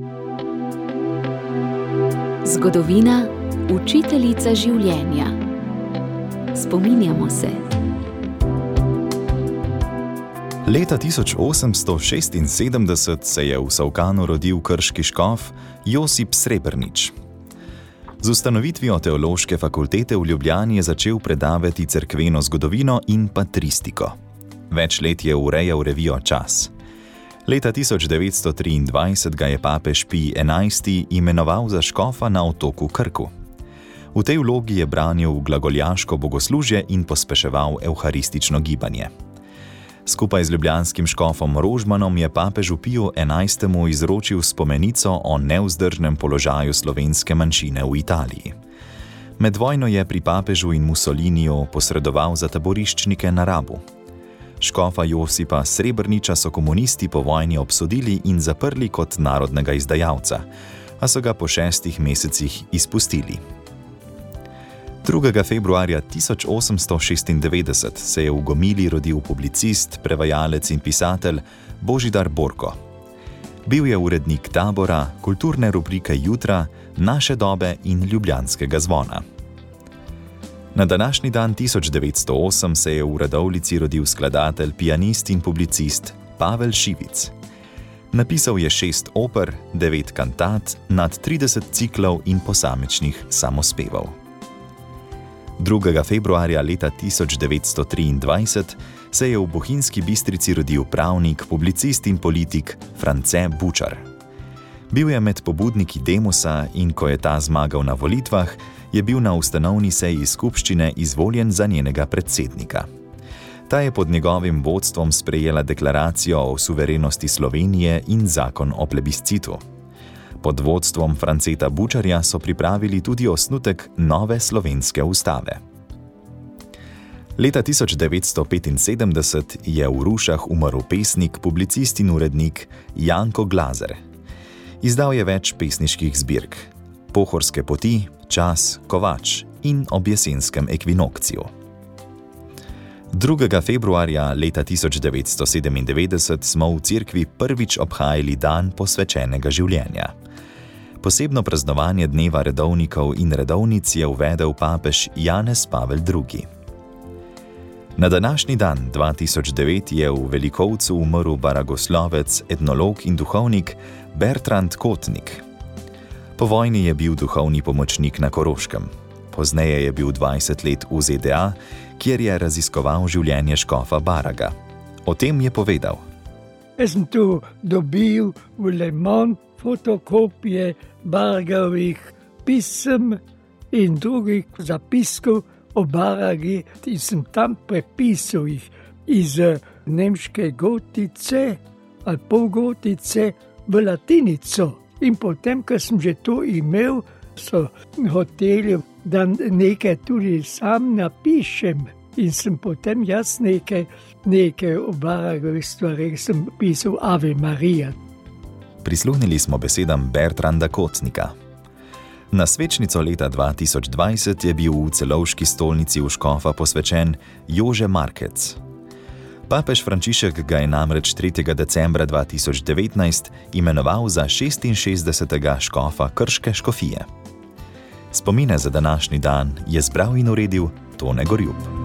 Zgodovina, učiteljica življenja. Spominjamo se. Leta 1876 se je v Solkanu rodil krški škof Josip Srebrnič. Z ustanovitvijo Teološke fakultete v Ljubljani je začel predavati cerkveno zgodovino in patristiko. Več let je urejal revijo Čas. Leta 1923 ga je papež Pij XI imenoval za škofa na otoku Krku. V tej vlogi je branil glagoljaško bogoslužje in pospeševal evharistično gibanje. Skupaj z ljubljanskim škofom Rožmanom je papežu Piju XI izročil spomenico o nevzdržnem položaju slovenske manjšine v Italiji. Med vojno je pri papežu in Mussoliniju posredoval za taboriščnike na Rabu. Škofa Josipa Srebrniča so komunisti po vojni obsodili in zaprli kot narodnega izdajalca, a so ga po 6 mesecih izpustili. 2. februarja 1896 se je v Gomili rodil publicist, prevajalec in pisatelj Božidar Borko. Bil je urednik Tabora, kulturne rubrike Jutra, Naše dobe in Ljubljanskega zvona. Na današnji dan 1908 se je v Radovljici rodil skladatelj, pianist in publicist Pavel Šivic. Napisal je 6 oper, 9 kantat, nad 30 ciklov in posamičnih samospevov. 2. februarja leta 1923 se je v Bohinjski Bistrici rodil pravnik, publicist in politik France Bučar. Bil je med pobudniki Demosa in ko je ta zmagal na volitvah, je bil na ustanovni seji skupščine izvoljen za njenega predsednika. Ta je pod njegovim vodstvom sprejela deklaracijo o suverenosti Slovenije in zakon o plebiscitu. Pod vodstvom Franceta Bučarja so pripravili tudi osnutek nove slovenske ustave. Leta 1975 je v Rušah umrl pesnik, publicist in urednik Janko Glazer. Izdal je več pesniških zbirk: Pohorske poti, Čas, Kovač in Ob jesenskem ekvinokciju. 2. februarja leta 1997 smo v cerkvi prvič obhajali dan posvečenega življenja. Posebno praznovanje dneva redovnikov in redovnic je uvedel papež Janez Pavel II. Na današnji dan 2009 je v Velikovcu umrl baragoslovec, etnolog in duhovnik Bertrand Kotnik. Po vojni je bil duhovni pomočnik na Koroškem. Pozneje je bil 20 let v ZDA, kjer je raziskoval življenje škofa Baraga. O tem je povedal: Jaz sem tu dobil v Le Mans fotokopije Baragovih pisem in drugih zapiskov o Baragi in sem tam prepisal jih iz nemške gotice ali polgotice v latinico. In potem, ko sem že to imel, so hoteli, da nekaj tudi sam napišem. In sem potem jaz nekaj o Baragovih stvareh sem pisal Ave Maria. Prisluhnili smo besedam Bertranda Kotnika. Na svečnico leta 2020 je bil v Celovški stolnici v škofa posvečen Jože Markec. Papež Frančišek ga je namreč 3. decembra 2019 imenoval za 66. škofa krške škofije. Spomine za današnji dan je zbral in uredil Tone Gorjup.